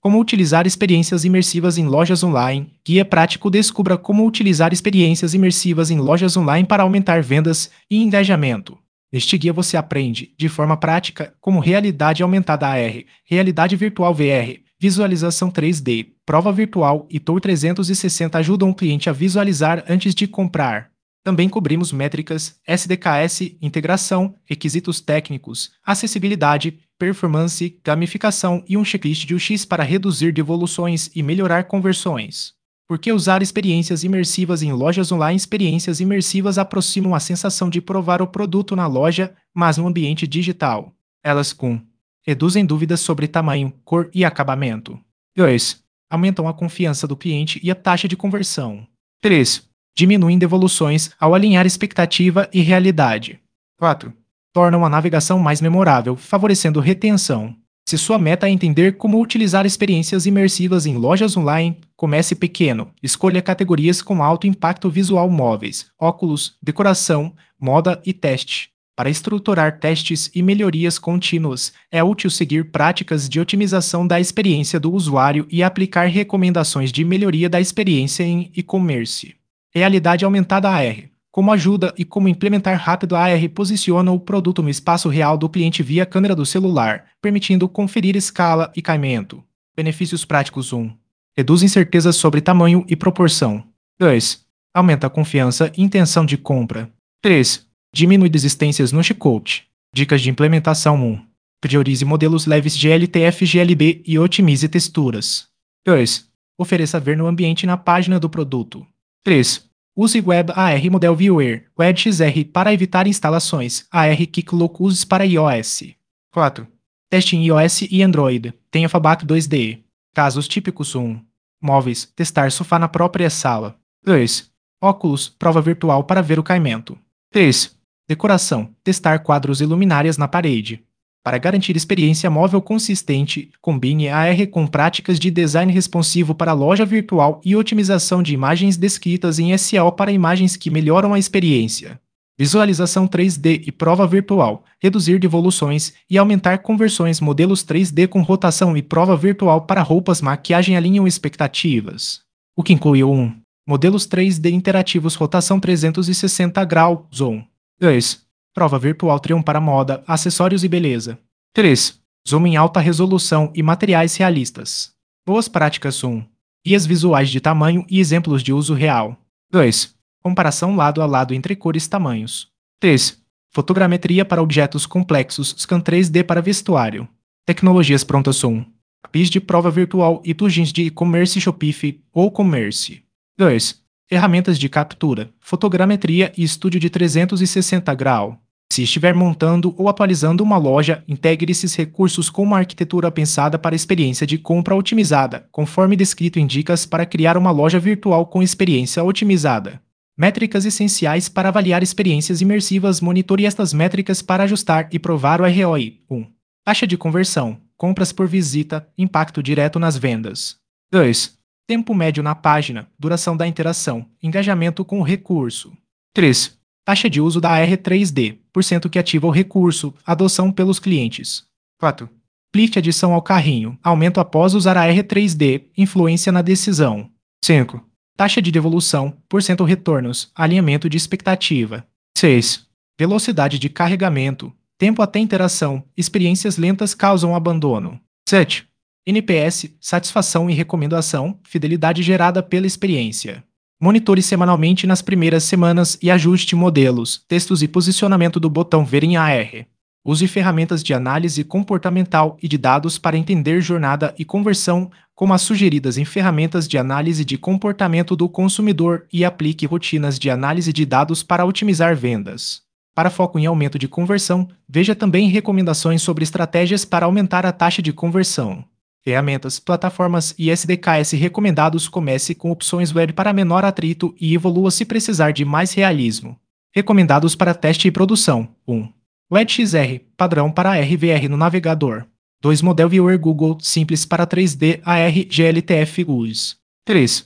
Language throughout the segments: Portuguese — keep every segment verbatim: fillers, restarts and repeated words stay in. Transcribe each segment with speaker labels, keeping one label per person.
Speaker 1: Como utilizar experiências imersivas em lojas online. Guia prático. Descubra como utilizar experiências imersivas em lojas online para aumentar vendas e engajamento. Neste guia você aprende, de forma prática, como realidade aumentada A R, realidade virtual V R, visualização três D, prova virtual e Tour trezentos e sessenta ajudam o cliente a visualizar antes de comprar. Também cobrimos métricas, S D K S, integração, requisitos técnicos, acessibilidade, performance, gamificação e um checklist de U X para reduzir devoluções e melhorar conversões. Por que usar experiências imersivas em lojas online? Experiências imersivas aproximam a sensação de provar o produto na loja, mas no ambiente digital. Elas com reduzem dúvidas sobre tamanho, cor e acabamento. dois. Aumentam a confiança do cliente e a taxa de conversão. três. Diminuem devoluções ao alinhar expectativa e realidade. quatro. Tornam a navegação mais memorável, favorecendo retenção. Se sua meta é entender como utilizar experiências imersivas em lojas online, comece pequeno. Escolha categorias com alto impacto visual: móveis, óculos, decoração, moda e teste. Para estruturar testes e melhorias contínuas, é útil seguir práticas de otimização da experiência do usuário e aplicar recomendações de melhoria da experiência em e-commerce. Realidade aumentada A R. Como ajuda e como implementar rápido a AR posiciona o produto no espaço real do cliente via câmera do celular, permitindo conferir escala e caimento. Benefícios práticos: um. Reduz incertezas sobre tamanho e proporção. dois. Aumenta a confiança e intenção de compra. três. Diminui desistências no checkout. Dicas de implementação: um. Priorize modelos leves G L T F G L B e otimize texturas. dois. Ofereça ver no ambiente na página do produto. três. Use Web A R Model Viewer, W E D X R para evitar instalações, A R Keycloak para iOS. quatro. Teste em iOS e Android. Tenha Fallback dois D. Casos típicos: um. Móveis, testar sofá na própria sala. dois. Óculos, prova virtual para ver o caimento. três. Decoração, testar quadros e luminárias na parede. Para garantir experiência móvel consistente, combine A R com práticas de design responsivo para loja virtual e otimização de imagens descritas em S E O para imagens que melhoram a experiência. Visualização três D e prova virtual, reduzir devoluções e aumentar conversões. Modelos três D com rotação e prova virtual para roupas, maquiagem alinham expectativas. O que inclui um. Modelos três D interativos, rotação trezentos e sessenta graus. um. dois. Prova virtual Triumph para moda, acessórios e beleza. três. Zoom em alta resolução e materiais realistas. Boas práticas: um. Guias visuais de tamanho e exemplos de uso real. dois. Comparação lado a lado entre cores e tamanhos. três. Fotogrametria para objetos complexos, Scan três D para vestuário. Tecnologias prontas: um. A P I S de prova virtual e plugins de e-commerce Shopify ou Commerce. dois. Ferramentas de captura, fotogrametria e estúdio de trezentos e sessenta graus. Se estiver montando ou atualizando uma loja, integre esses recursos com uma arquitetura pensada para experiência de compra otimizada, conforme descrito em dicas para criar uma loja virtual com experiência otimizada. Métricas essenciais para avaliar experiências imersivas. Monitore estas métricas para ajustar e provar o R O I. um. Taxa de conversão, compras por visita, impacto direto nas vendas. dois. Tempo médio na página, duração da interação, engajamento com o recurso. três. Taxa de uso da A R três D, porcento que ativa o recurso, adoção pelos clientes. quatro. Clique adição ao carrinho, aumento após usar a R três D, influência na decisão. cinco. Taxa de devolução, porcento retornos, alinhamento de expectativa. seis. Velocidade de carregamento, tempo até interação, experiências lentas causam abandono. sete. N P S, satisfação e recomendação, fidelidade gerada pela experiência. Monitore semanalmente nas primeiras semanas e ajuste modelos, textos e posicionamento do botão Ver em A R. Use ferramentas de análise comportamental e de dados para entender jornada e conversão, como as sugeridas em ferramentas de análise de comportamento do consumidor, e aplique rotinas de análise de dados para otimizar vendas. Para foco em aumento de conversão, veja também recomendações sobre estratégias para aumentar a taxa de conversão. Ferramentas, plataformas e S D K S recomendados. Comece com opções web para menor atrito e evolua se precisar de mais realismo. Recomendados para teste e produção. um. W E D X R, padrão para R V R no navegador. dois. Model Viewer Google, simples para três D A R G L T F U S. três.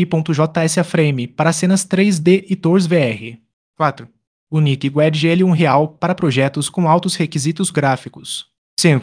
Speaker 1: Tri.js Frame, para cenas três D e Tours V R. quatro. Unique W E D G L um Real, para projetos com altos requisitos gráficos. cinco.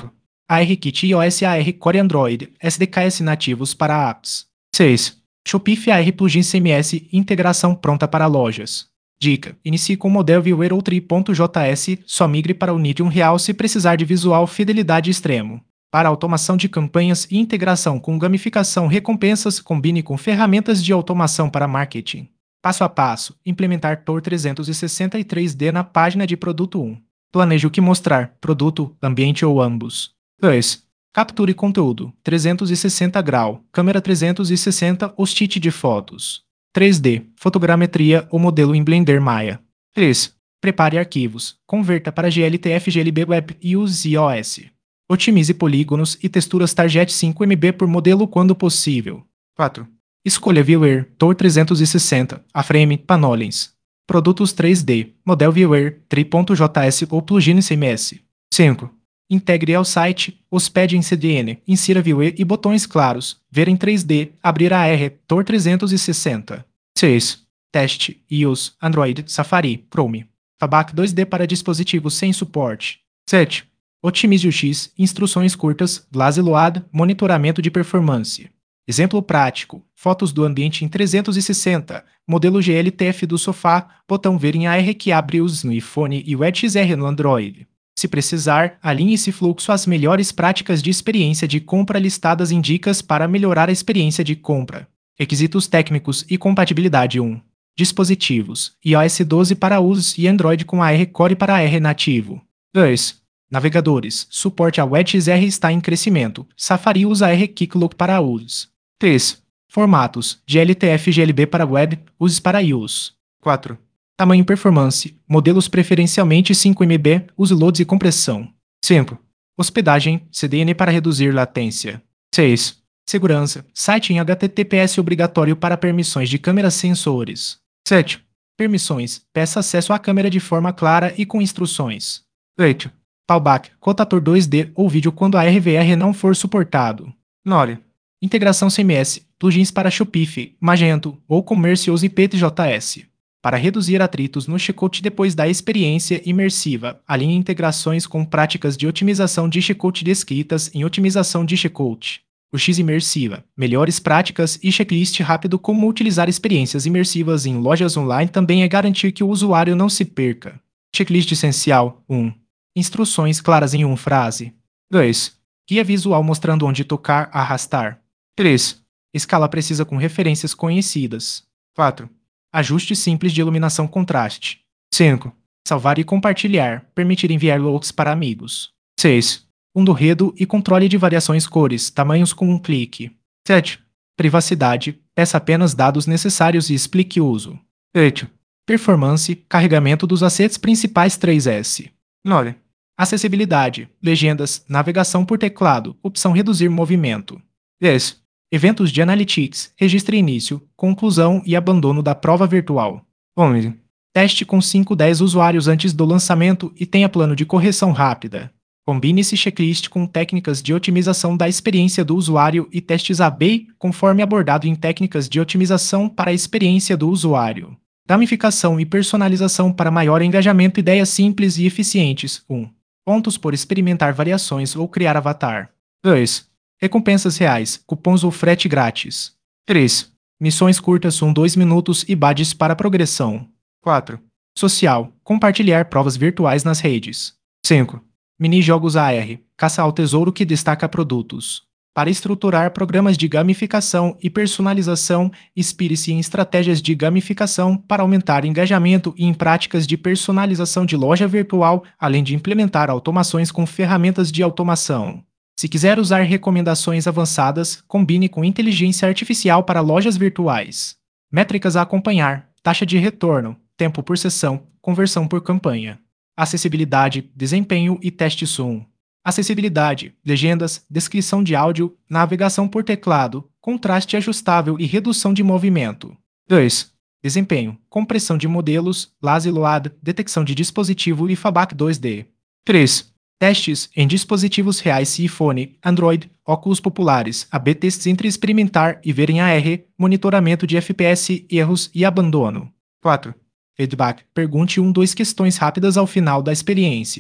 Speaker 1: ARKit iOS AR Core Android, S D Ks nativos para apps. seis. Shopify A R Plugin C M S integração pronta para lojas. Dica: inicie com o modelo Viewer ou Tri.js, só migre para o Medium Real se precisar de visual fidelidade extremo. Para automação de campanhas e integração com gamificação recompensas, combine com ferramentas de automação para marketing. Passo a passo, implementar Tor trezentos e sessenta e três D na página de produto um. Planeje o que mostrar, produto, ambiente ou ambos. dois. Capture conteúdo, trezentos e sessenta grau, câmera trezentos e sessenta ou stick de fotos. três D, fotogrametria ou modelo em Blender Maya. três. Prepare arquivos, converta para G L T F G L B Web e use iOS. Otimize polígonos e texturas Target cinco M B por modelo quando possível. quatro. Escolha Viewer, Tor trezentos e sessenta, A-Frame, Panolins. Produtos três D, Model Viewer, Tri.js ou Plugin C M S. cinco. Integre ao site, hospede em C D N, insira Viewer e botões claros, ver em três D, abrir a R, Tor trezentos e sessenta. seis. Teste, iOS, Android, Safari, Chrome. Fabac dois D para dispositivos sem suporte. sete. Otimize o X, instruções curtas, Blase Load, monitoramento de performance. Exemplo prático, fotos do ambiente em trezentos e sessenta, modelo G L T F do sofá, botão ver em A R que abre os no iPhone e o Edge X R no Android. Se precisar, alinhe esse fluxo às melhores práticas de experiência de compra listadas em dicas para melhorar a experiência de compra. Requisitos técnicos e compatibilidade um. Dispositivos, iOS doze para usos e Android com A R Core para A R nativo. dois. Navegadores, suporte ao Edge X R está em crescimento, Safari usa A R Keycloak para usos. três. Formatos, G L T F G L B para web, usos para iOS. quatro. Tamanho e performance, modelos preferencialmente cinco M B, use loads e compressão. cinco. Hospedagem, C D N para reduzir latência. seis. Segurança, site em H T T P S obrigatório para permissões de câmeras sensores. sete. Permissões, peça acesso à câmera de forma clara e com instruções. oito. Fallback, rotator dois D ou vídeo quando a R V R não for suportado. nove. Integração C M S, plugins para Shopify, Magento ou Commerce use P T J S. Para reduzir atritos no checkout depois da experiência imersiva, alinhe integrações com práticas de otimização de checkout descritas em otimização de checkout. O X imersiva, melhores práticas e checklist rápido como utilizar experiências imersivas em lojas online também é garantir que o usuário não se perca. Checklist essencial um. Instruções claras em uma frase. dois. Guia visual mostrando onde tocar, arrastar. três. Escala precisa com referências conhecidas. quatro. Ajuste simples de iluminação contraste. cinco. Salvar e compartilhar, permitir enviar looks para amigos. seis. Fundo-redo e controle de variações cores, tamanhos com um clique. sete. Privacidade, peça apenas dados necessários e explique o uso. oito. Performance, carregamento dos assets principais três S. nove. Acessibilidade, legendas, navegação por teclado, opção reduzir movimento. dez. Eventos de Analytics, registre início, conclusão e abandono da prova virtual. onze. Teste com cinco a dez usuários antes do lançamento e tenha plano de correção rápida. Combine esse checklist com técnicas de otimização da experiência do usuário e testes A B conforme abordado em técnicas de otimização para a experiência do usuário. Gamificação e personalização para maior engajamento. Ideias simples e eficientes. um. Pontos por experimentar variações ou criar avatar. dois. Recompensas reais, cupons ou frete grátis. três. Missões curtas um a dois minutos e badges para progressão. quatro. Social, compartilhar provas virtuais nas redes. cinco. Mini-jogos A R, caça ao tesouro que destaca produtos. Para estruturar programas de gamificação e personalização, inspire-se em estratégias de gamificação para aumentar engajamento e em práticas de personalização de loja virtual, além de implementar automações com ferramentas de automação. Se quiser usar recomendações avançadas, combine com inteligência artificial para lojas virtuais. Métricas a acompanhar, taxa de retorno, tempo por sessão, conversão por campanha. Acessibilidade, desempenho e teste zoom. Acessibilidade, legendas, descrição de áudio, navegação por teclado, contraste ajustável e redução de movimento. dois. Desempenho, compressão de modelos, Lazy Load, detecção de dispositivo e Fabac dois D. três. Testes em dispositivos reais iPhone, Android, óculos populares, A B testes entre experimentar e ver em A R, monitoramento de F P S, erros e abandono. quatro. Feedback, pergunte uma a duas questões rápidas ao final da experiência.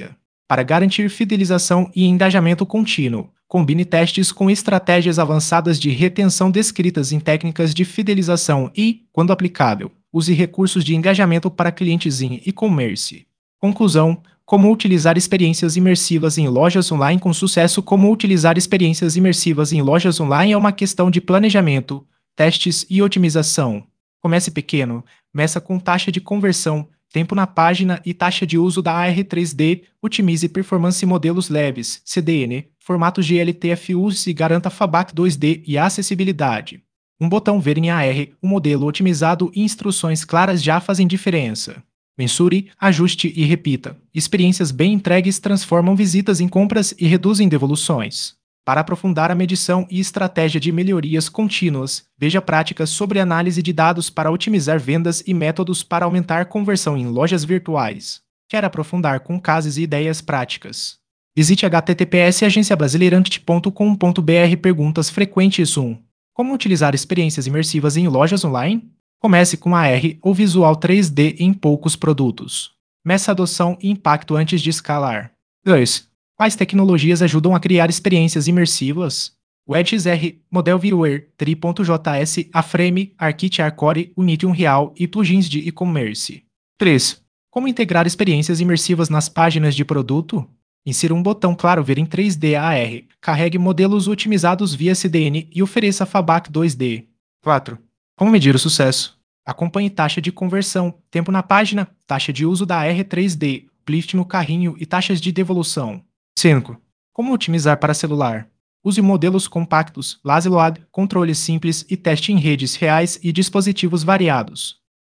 Speaker 1: Para garantir fidelização e engajamento contínuo, combine testes com estratégias avançadas de retenção descritas em técnicas de fidelização e, quando aplicável, use recursos de engajamento para clientes em e-commerce. Conclusão: como utilizar experiências imersivas em lojas online com sucesso. Como utilizar experiências imersivas em lojas online é uma questão de planejamento, testes e otimização. Comece pequeno, meça com taxa de conversão, tempo na página e taxa de uso da A R três D, otimize performance em modelos leves, C D N, formato G L T F, use e garanta Fabac dois D e acessibilidade. Um botão ver em A R, um modelo otimizado e instruções claras já fazem diferença. Mensure, ajuste e repita. Experiências bem entregues transformam visitas em compras e reduzem devoluções. Para aprofundar a medição e estratégia de melhorias contínuas, veja práticas sobre análise de dados para otimizar vendas e métodos para aumentar conversão em lojas virtuais. Quer aprofundar com casos e ideias práticas? Visite h t t p s agência brasileirante ponto com ponto b r. Perguntas frequentes. um. Como utilizar experiências imersivas em lojas online? Comece com A R ou visual três D em poucos produtos. Meça adoção e impacto antes de escalar. dois. Quais tecnologias ajudam a criar experiências imersivas? O Edge R, Model Viewer, Tri.js, A-Frame, Arkit Arcore, Unity Unreal e plugins de e-commerce. três. Como integrar experiências imersivas nas páginas de produto? Insira um botão claro ver em três D A R, carregue modelos otimizados via C D N e ofereça Fabac dois D. quatro. Como medir o sucesso? Acompanhe taxa de conversão, tempo na página, taxa de uso da A R três D, uplift no carrinho e taxas de devolução. cinco. Como otimizar para celular? Use modelos compactos, lazy load, controles simples e teste em redes reais e dispositivos variados.